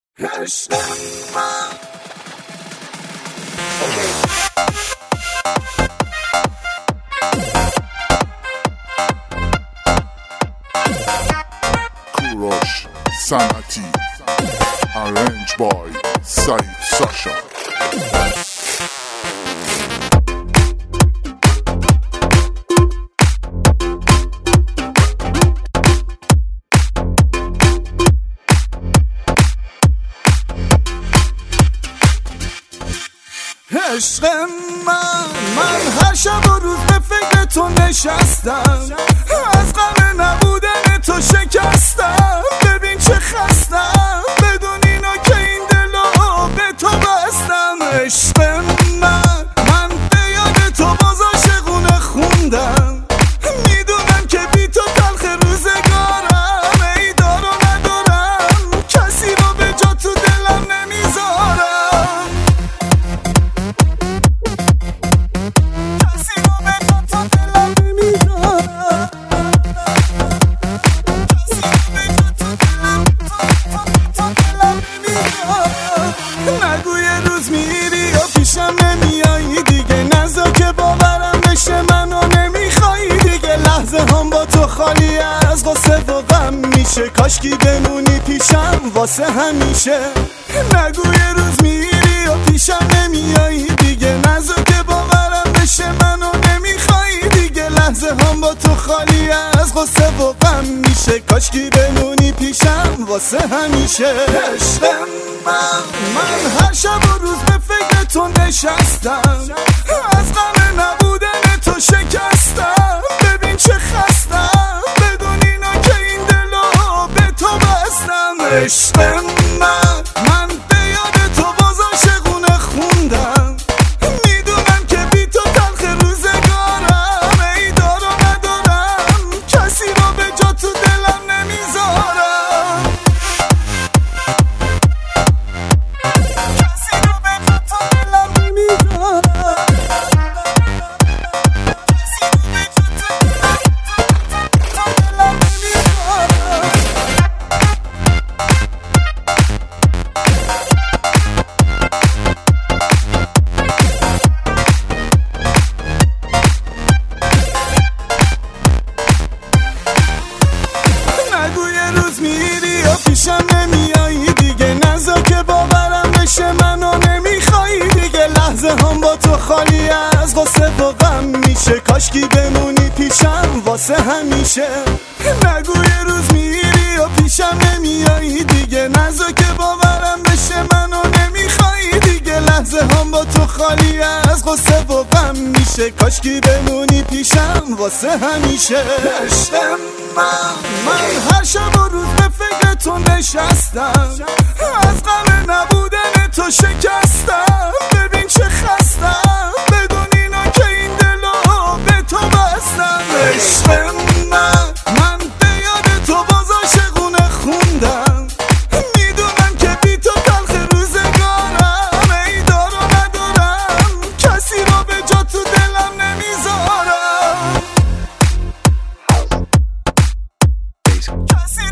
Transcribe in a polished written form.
کوروش صنعتی arranged by سعید ساشا. عشق من هر شب و روز به فکر تو نشستم، از غم نبودن تو شکستم. ببین چه خستم بدون اینا که این دلو به تو بستم. عشق من به یاد تو باز عاشقونه خوندم، میدونم که بی تو تلخ روزگارم. ای دار و ندارم کسی رو به جا تو دلم نمیذارم. نگو یه روز میری یا پیشم نمیایی دیگه، نزا که باورم بشه منو نمیخوایی دیگه. لحظه هم با تو خالی از غصه و غم میشه، کاشکی بمونی پیشم واسه همیشه. نگو یه روز میری یا پیشم نمیایی دیگه، نزا که باورم بشه منو نمیخوایی دیگه. لحظه هم با تو خالی از غصه و غم میشه، کاشکی بمونی پیشم واسه همیشه. عشق من هر شب و روز به فکر تو نشستم، از غم نبودن تو شکستم. ببین چه خستم بدون اینا که این دلو به تو بستم. عشق من به یاد تو باز عاشقونه خوندم، میدونم که بی تو تلخ روزگارم. ای دار و ندارم کسی رو به جا تو دلم نمیذارم. پیشم نمیایی دیگه، نزا که باورم بشه منو نمیخوایی دیگه. لحظه هم با تو خالی از غصه و غم میشه، کاشکی بمونی پیشم واسه همیشه. نگو یه روز میری و پیشم نمیایی دیگه، نزا که باورم بشه منو نمیخوایی دیگه. لحظه هم با تو خالی از غصه و غم میشه، کاشکی بمونی پیشم واسه همیشه. عشق من هر شب و روز به فکر تو نشستم، از غم نبودن تو شکستم. ببین چه خستم بدون اینا که این دلو به تو بستم. عشق من به یاد تو باز عاشقونه خوندم، میدونم که بی تو تلخ روزگارم. ای دار و ندارم کسی رو به جا تو دلم نمیذارم. کسی